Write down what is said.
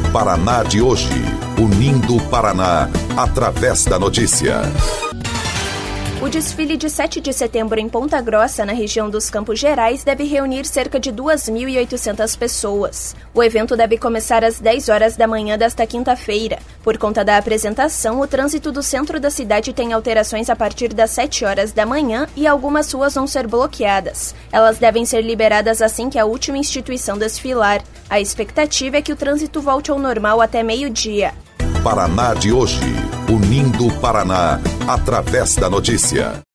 Paraná de hoje, unindo o Paraná através da notícia. O desfile de 7 de setembro em Ponta Grossa, na região dos Campos Gerais, deve reunir cerca de 2.800 pessoas. O evento deve começar às 10 horas da manhã desta quinta-feira. Por conta da apresentação, o trânsito do centro da cidade tem alterações a partir das 7 horas da manhã e algumas ruas vão ser bloqueadas. Elas devem ser liberadas assim que a última instituição desfilar. A expectativa é que o trânsito volte ao normal até meio-dia. Paraná de hoje, unindo o Paraná através da notícia.